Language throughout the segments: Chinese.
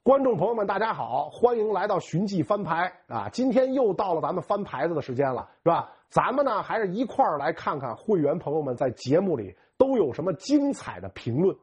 观众朋友们，大家好，欢迎来到寻迹翻牌啊！今天又到了咱们翻牌子的时间了，是吧？咱们呢还是一块儿来看看会员朋友们在节目里都有什么精彩的评论。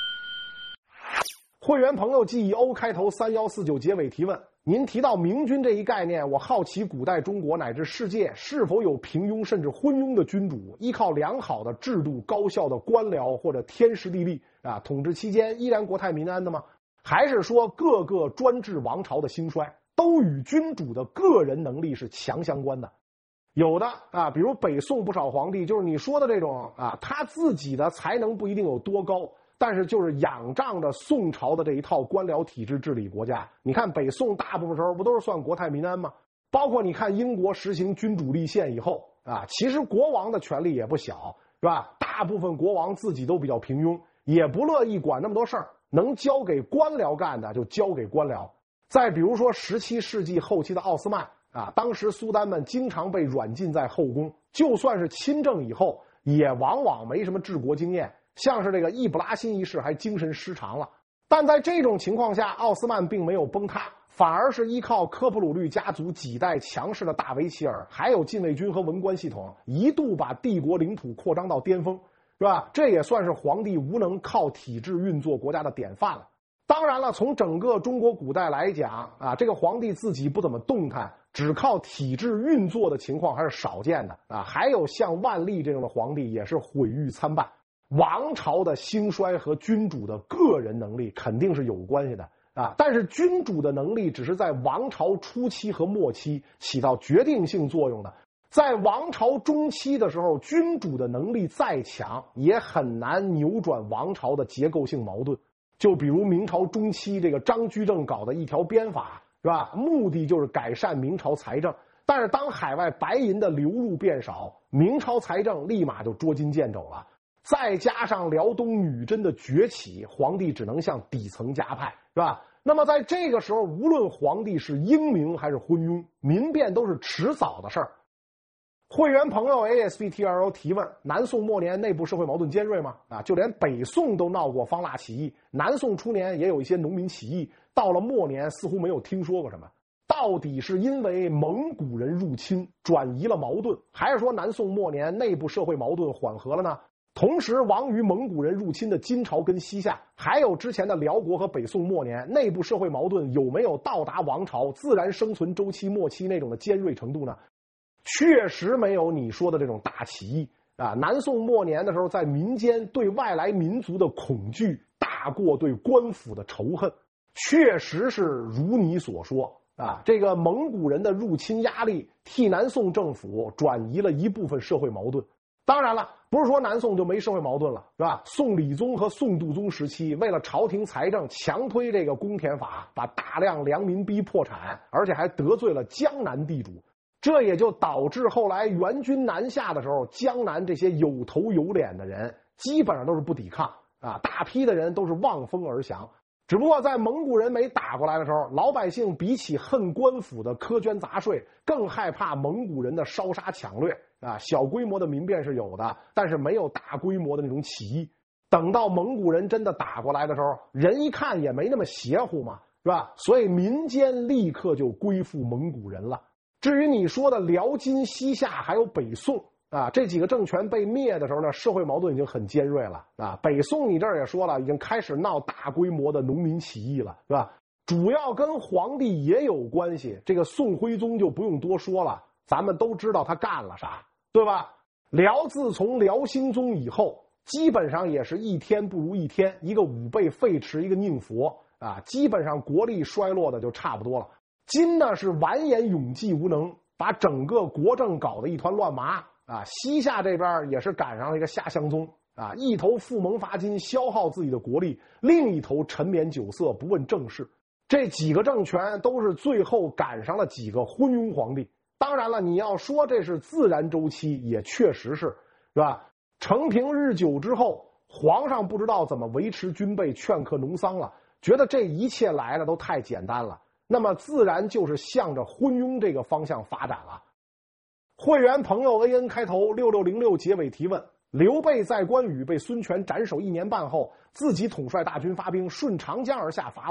会员朋友记忆 O 开头3149结尾提问：您提到明君这一概念，我好奇古代中国乃至世界是否有平庸甚至昏庸的君主，依靠良好的制度、高效的官僚或者天时地利啊，统治期间依然国泰民安的吗？还是说各个专制王朝的兴衰都与君主的个人能力是强相关的？有的啊，比如北宋不少皇帝，就是你说的这种啊，他自己的才能不一定有多高，但是就是仰仗着宋朝的这一套官僚体制治理国家。你看北宋大部分时候不都是算国泰民安吗？包括你看英国实行君主立宪以后啊，其实国王的权力也不小，是吧？大部分国王自己都比较平庸，也不乐意管那么多事儿。能交给官僚干的就交给官僚。再比如说17世纪后期的奥斯曼啊，当时苏丹们经常被软禁在后宫，就算是亲政以后，也往往没什么治国经验，像是这个易卜拉欣一世还精神失常了。但在这种情况下，奥斯曼并没有崩塌，反而是依靠科普鲁律家族几代强势的大维齐尔，还有禁卫军和文官系统，一度把帝国领土扩张到巅峰。是吧？这也算是皇帝无能靠体制运作国家的典范了。当然了，从整个中国古代来讲啊，这个皇帝自己不怎么动弹，只靠体制运作的情况还是少见的啊。还有像万历这样的皇帝也是毁誉参半。王朝的兴衰和君主的个人能力肯定是有关系的啊，但是君主的能力只是在王朝初期和末期起到决定性作用的。在王朝中期的时候，君主的能力再强，也很难扭转王朝的结构性矛盾。就比如明朝中期这个张居正搞的一条鞭法，是吧？目的就是改善明朝财政。但是当海外白银的流入变少，明朝财政立马就捉襟见肘了。再加上辽东女真的崛起，皇帝只能向底层加派，是吧？那么在这个时候，无论皇帝是英明还是昏庸，民变都是迟早的事儿。会员朋友 ASBTRO 提问：南宋末年内部社会矛盾尖锐吗？啊，就连北宋都闹过方腊起义，南宋初年也有一些农民起义，到了末年似乎没有听说过什么。到底是因为蒙古人入侵转移了矛盾，还是说南宋末年内部社会矛盾缓和了呢？同时，亡于蒙古人入侵的金朝跟西夏，还有之前的辽国和北宋末年内部社会矛盾有没有到达王朝自然生存周期末期那种的尖锐程度呢？确实没有你说的这种大起义啊！南宋末年的时候，在民间对外来民族的恐惧大过对官府的仇恨，确实是如你所说啊！这个蒙古人的入侵压力替南宋政府转移了一部分社会矛盾。当然了，不是说南宋就没社会矛盾了，是吧？宋理宗和宋度宗时期，为了朝廷财政，强推这个公田法，把大量良民逼破产，而且还得罪了江南地主。这也就导致后来元军南下的时候，江南这些有头有脸的人基本上都是不抵抗啊，大批的人都是望风而降。只不过在蒙古人没打过来的时候，老百姓比起恨官府的苛捐杂税，更害怕蒙古人的烧杀抢掠啊。小规模的民变是有的，但是没有大规模的那种起义。等到蒙古人真的打过来的时候，人一看也没那么邪乎嘛，是吧？所以民间立刻就归附蒙古人了。至于你说的辽金西夏还有北宋啊，这几个政权被灭的时候呢，社会矛盾已经很尖锐了啊。北宋你这儿也说了，已经开始闹大规模的农民起义了，是吧？主要跟皇帝也有关系，这个宋徽宗就不用多说了，咱们都知道他干了啥，对吧？辽自从辽兴宗以后，基本上也是一天不如一天，一个武备废弛，一个宁佛啊，基本上国力衰落的就差不多了。金呢是完颜永济无能，把整个国政搞得一团乱麻啊。西夏这边也是赶上了一个夏襄宗啊，一头附蒙伐金，消耗自己的国力；另一头沉湎酒色，不问政事。这几个政权都是最后赶上了几个昏庸皇帝。当然了，你要说这是自然周期，也确实是吧？承平日久之后，皇上不知道怎么维持军备、劝克农桑了，觉得这一切来的都太简单了。那么自然就是向着昏庸这个方向发展了。会员朋友 AN 开头6606结尾提问：刘备在关羽被孙权斩首1年半后，自己统帅大军发兵顺长江而下伐吴，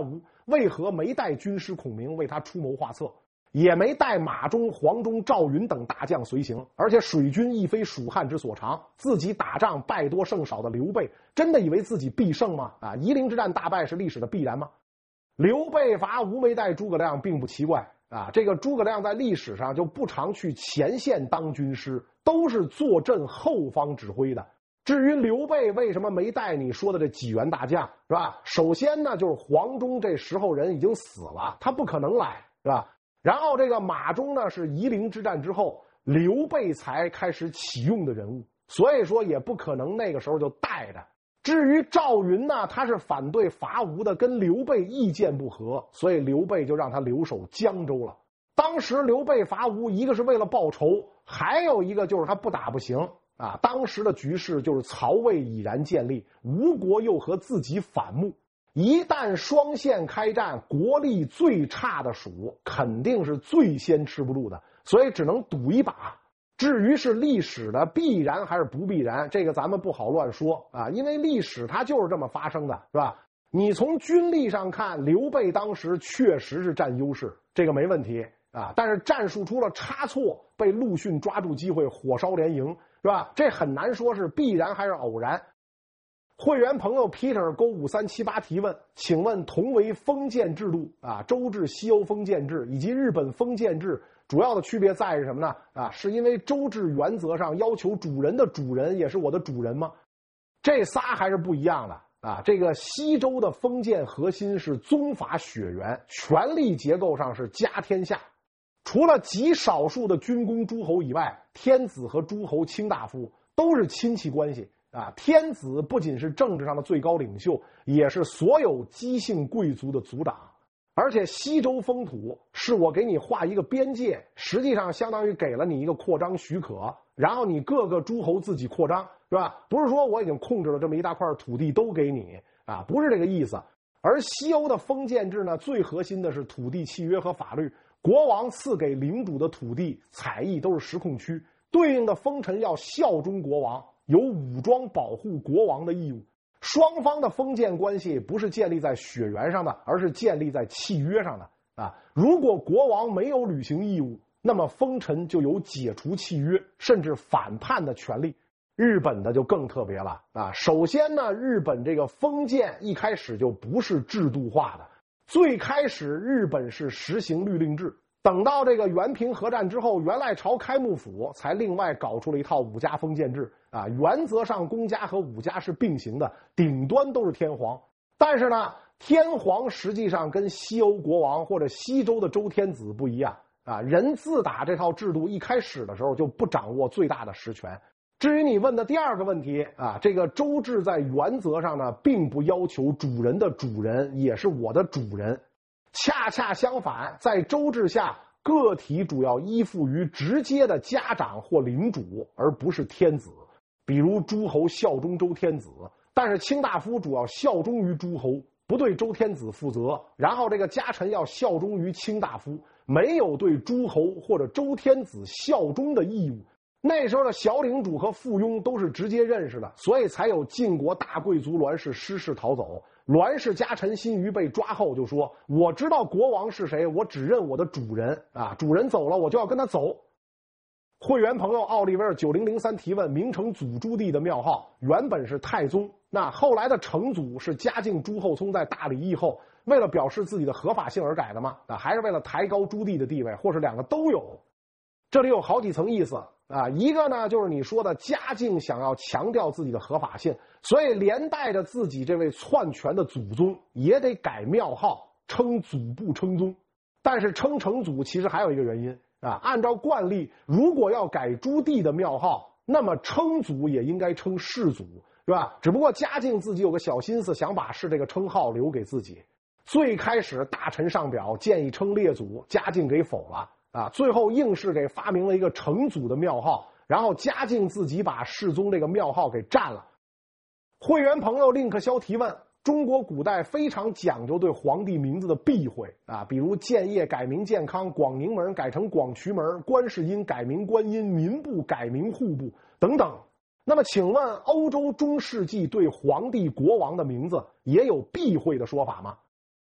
为何没带军师孔明为他出谋划策？也没带马忠、黄忠、赵云等大将随行，而且水军亦非蜀汉之所长，自己打仗败多胜少的刘备，真的以为自己必胜吗？夷陵之战大败是历史的必然吗？刘备伐吴没带诸葛亮并不奇怪这个诸葛亮在历史上就不常去前线当军师，都是坐镇后方指挥的。至于刘备为什么没带你说的这几员大将，是吧？首先呢，就是黄忠这时候人已经死了，他不可能来，是吧？然后这个马忠呢，是夷陵之战之后刘备才开始启用的人物，所以说也不可能那个时候就带着。至于赵云呢，他是反对伐吴的，跟刘备意见不合，所以刘备就让他留守江州了。当时刘备伐吴，一个是为了报仇，还有一个就是他不打不行当时的局势就是曹魏已然建立，吴国又和自己反目，一旦双线开战，国力最差的蜀肯定是最先吃不住的，所以只能赌一把。至于是历史的必然还是不必然，这个咱们不好乱说因为历史它就是这么发生的，是吧？你从军力上看，刘备当时确实是占优势，这个没问题但是战术出了差错，被陆逊抓住机会火烧连营，是吧？这很难说是必然还是偶然。会员朋友 Peter 勾5378提问，请问同为封建制度周制、西欧封建制以及日本封建制主要的区别在于什么呢？是因为周制原则上要求主人的主人也是我的主人吗？这仨还是不一样的这个西周的封建核心是宗法血缘，权力结构上是家天下，除了极少数的军功诸侯以外，天子和诸侯卿大夫都是亲戚关系天子不仅是政治上的最高领袖，也是所有姬姓贵族的族长。而且西周封土是我给你画一个边界，实际上相当于给了你一个扩张许可，然后你各个诸侯自己扩张，是吧？不是说我已经控制了这么一大块土地都给你不是这个意思。而西欧的封建制呢，最核心的是土地契约和法律，国王赐给领主的土地采邑都是实控区，对应的封臣要效忠国王，有武装保护国王的义务。双方的封建关系不是建立在血缘上的，而是建立在契约上的如果国王没有履行义务，那么封臣就有解除契约甚至反叛的权利。日本的就更特别了首先呢，日本这个封建一开始就不是制度化的，最开始日本是实行律令制，等到这个元平和战之后，元赖朝开幕府才另外搞出了一套武家封建制原则上公家和武家是并行的，顶端都是天皇。但是呢，天皇实际上跟西欧国王或者西周的周天子不一样人自打这套制度一开始的时候就不掌握最大的实权。至于你问的第二个问题这个周制在原则上呢，并不要求主人的主人也是我的主人，恰恰相反，在周制下，个体主要依附于直接的家长或领主，而不是天子。比如诸侯效忠周天子，但是卿大夫主要效忠于诸侯，不对周天子负责。然后这个家臣要效忠于卿大夫，没有对诸侯或者周天子效忠的义务。那时候的小领主和附庸都是直接认识的，所以才有晋国大贵族栾氏失势逃走。栾氏家臣辛于被抓后就说，我知道国王是谁，我只认我的主人主人走了我就要跟他走。会员朋友奥利维尔9003提问，明成祖朱棣的庙号原本是太宗，那后来的成祖是嘉靖朱厚熜在大礼议后为了表示自己的合法性而改的吗？还是为了抬高朱棣的地位，或是两个都有？这里有好几层意思一个呢就是你说的嘉靖想要强调自己的合法性，所以连带着自己这位篡权的祖宗也得改庙号，称祖不称宗。但是称成祖其实还有一个原因按照惯例，如果要改朱棣的庙号，那么称祖也应该称世祖，是吧？只不过嘉靖自己有个小心思，想把世这个称号留给自己。最开始大臣上表建议称列祖，嘉靖给否了最后硬是给发明了一个成祖的庙号，然后嘉靖自己把世宗这个庙号给占了。会员朋友令克肖提问，中国古代非常讲究对皇帝名字的避讳比如建业改名建康，广宁门改成广渠门，观世音改名观音，民部改名户部等等。那么请问欧洲中世纪对皇帝国王的名字也有避讳的说法吗？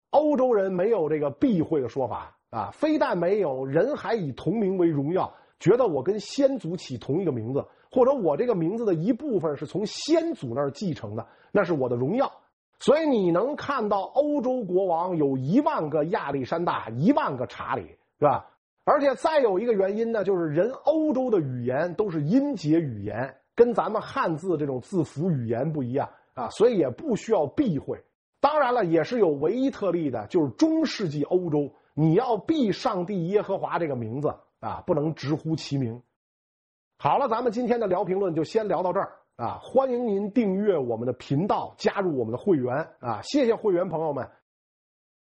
欧洲人没有这个避讳的说法啊，非但没有，人还以同名为荣耀，觉得我跟先祖起同一个名字，或者我这个名字的一部分是从先祖那儿继承的，那是我的荣耀。所以你能看到欧洲国王有1万个亚历山大，1万个查理，是吧？而且再有一个原因呢，就是人欧洲的语言都是音节语言，跟咱们汉字这种字符语言不一样啊，所以也不需要避讳。当然了，也是有唯一特例的，就是中世纪欧洲，你要避上帝耶和华这个名字啊，不能直呼其名。好了，咱们今天的聊评论就先聊到这儿啊！欢迎您订阅我们的频道，加入我们的会员啊！谢谢会员朋友们